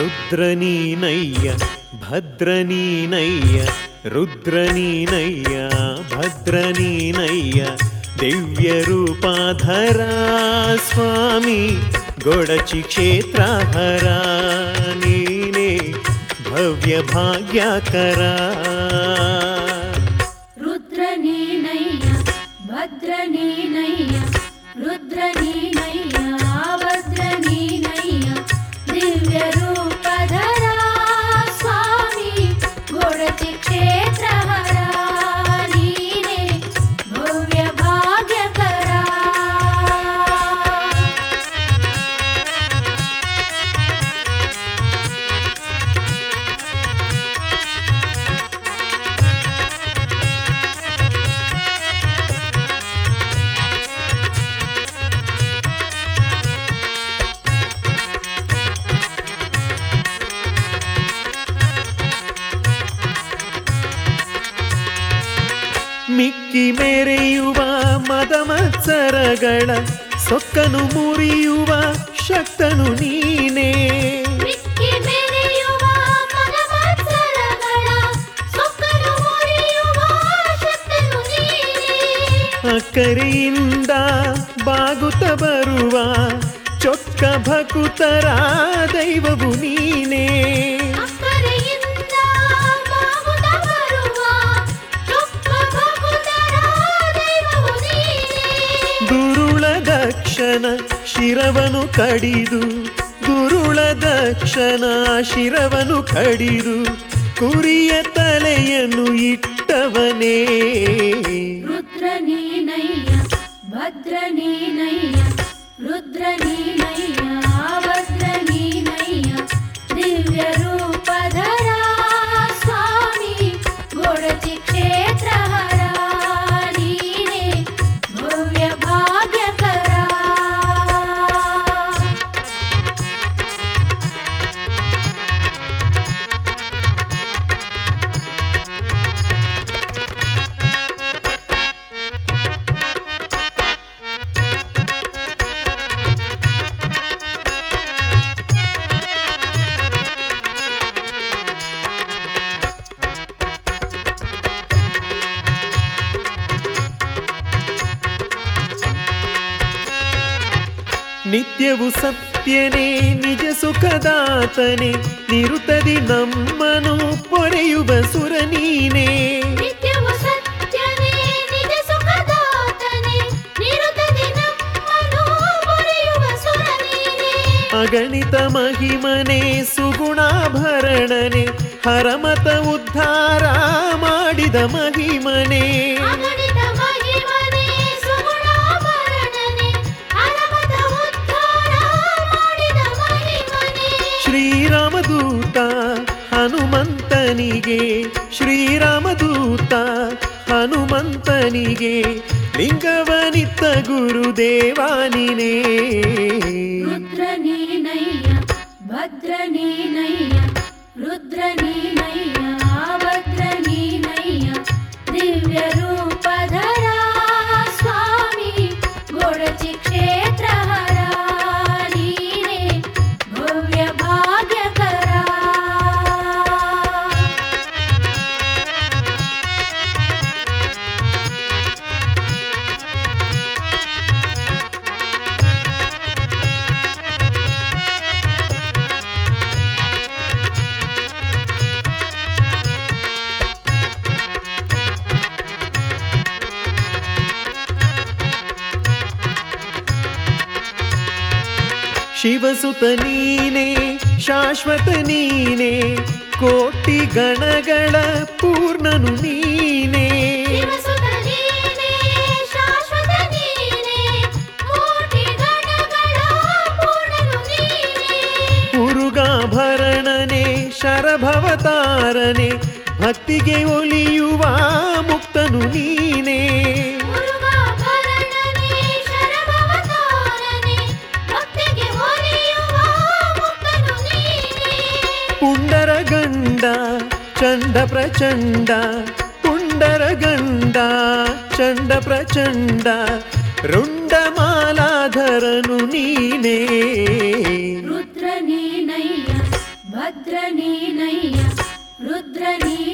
ರುದ್ರನೀನಯ್ಯ ಭದ್ರನೀನಯ್ಯ ರುದ್ರನೀನಯ್ಯ ಭದ್ರನೀನಯ್ಯ ದಿವ್ಯ ರೂಪಾಧರ ಸ್ವಾಮಿ ಗೊಡಚಿ ಕ್ಷೇತ್ರಹರ ನೀನೇ ಭವ್ಯ ಭಾಗ್ಯಕರ ರುದ್ರನೀನಯ್ಯ ಭದ್ರನೀನಯ್ಯ ರುದ್ರನೀನಯ್ಯ ಭದ್ರನೀನಯ್ಯ ದಿವ್ಯ ರೂಪಧರ ಸ್ವಾಮಿ ಗೊಡಚಿ ಕ್ಷೇತ್ರಹರ ನೀನೇ ಭವ್ಯ ಭಾಗ್ಯಕರ ಮಿಕ್ಕಿ ಮೆರೆಯುವ ಮದಮತ್ಸರಗಳ ಸೊಕ್ಕನು ಮುರಿಯುವ ಶಕ್ತನು ನೀನೇ ಮಿಕ್ಕಿ ಮೆರೆಯುವ ಮದಮತ್ಸರಗಳ ಸೊಕ್ಕನು ಮುರಿಯುವ ಶಕ್ತನು ನೀನೇ ಅಕ್ಕರೆಯಿಂದ ಬಾಗುತ್ತ ಬರುವ ಚೊಕ್ಕ ಭಕುತರ ದೈವವು ನೀನೇ ಅಕ್ಕರೆಯಿಂದ ಬಾಗುತ್ತ ಬರುವ ಚೊಕ್ಕ ಭಕುತರ ದೈವವು ನೀನೇ ದುರುಳ ದಕ್ಷನ ಶಿರವನು ಕಡಿದು ದುರುಳ ದಕ್ಷನ ಶಿರವನು ಕಡಿದು ಕುರಿಯ ತಲೆಯನ್ನು ಇಟ್ಟವನೇ ರುದ್ರನೀನಯ್ಯ ಭದ್ರನೀನಯ್ಯ ರುದ್ರನೀನಯ್ಯ ಭದ್ರನೀನಯ್ಯ ದಿವ್ಯ ರೂಪಧರ ಸ್ವಾಮಿ ಗೊಡಚಿ ಕ್ಷೇತ್ರಹರ ನೀನೇ ಭವ್ಯ ಭಾಗ್ಯಕರ ನಿತ್ಯವು ಸತ್ಯನೇ ನಿಜ ಸುಖದಾತನೇ ನಿರುತದಿ ನಮ್ಮನು ಪೊರೆಯುವ ಸುರ ನೀನೇ ನಿತ್ಯವು ಸತ್ಯನೇ ನಿಜ ಸುಖದಾತನೇ ನಿರುತದಿ ನಮ್ಮನು ಪೊರೆಯುವ ಸುರ ನೀನೇ ಅಗಣಿತ ಮಹಿಮನೆ ಸುಗುಣಾಭರಣನೆ ಹರಮತ ಉದ್ಧಾರ ಮಾಡಿದ ಮಹಿಮನೆ ಅಗಣಿತ ಮಹಿಮನೆ ಸುಗುಣಾಭರಣನೆ ಹರಮತ ಉದ್ಧಾರ ಮಾಡಿದ ಮಹಿಮನೆ ಶ್ರೀರಾಮದೂತ ಹನುಮಂತನಿಗೆ ಶ್ರೀರಾಮದೂತ ಹನುಮಂತನಿಗೆ ಲಿಂಗವನಿತ್ತ ಗುರುದೇವಾನಿನೇ ರುದ್ರನೀನಯ್ಯ ಭದ್ರನೀನಯ್ಯ ರುದ್ರನೀನಯ್ಯ ಭದ್ರನೀನಯ್ಯ ದಿವ್ಯ ರೂಪಧರ ಸ್ವಾಮಿ ಗೊಡಚಿ ಕ್ಷೇತ್ರಹರ ನೀನೇ ಭವ್ಯ ಭಾಗ್ಯಕರ ಶಿವಸುತ ನೀನೇ ಶಾಶ್ವತ ನೀನೇ ಕೋಟಿ ಗಣಗಳ ಪೂರ್ಣನು ನೀನೇ ಶಿವಸುತ ನೀನೇ ಶಾಶ್ವತ ನೀನೇ ಕೋಟಿ ಗಣಗಳ ಪೂರ್ಣನು ನೀನೇ ಮುರುಗಾಭರಣನೆ ಶರಭವತಾರನೆ ಭಕ್ತಿಗೆ ಒಲಿಯುವ ಮುಕ್ತನು ನೀನೇ ಮುರುಗಾಭರಣನೆ ಶರಭವತಾರನೆ ಭಕ್ತಿಗೆ ಒಲಿಯುವ ಮುಕ್ತನು ನೀನೇ ಪುಂಡರ ಗಂಡ ಚಂಡ ಪ್ರಚಂಡ ಪುಂಡರ ಗಂಡ ಚಂಡ ಪ್ರಚಂಡ ರುಂಡಮಾಲಾಧರನು ನೀನೇ ರುದ್ರನೀನಯ್ಯ ಭದ್ರನೀನಯ್ಯ ರುದ್ರನೀ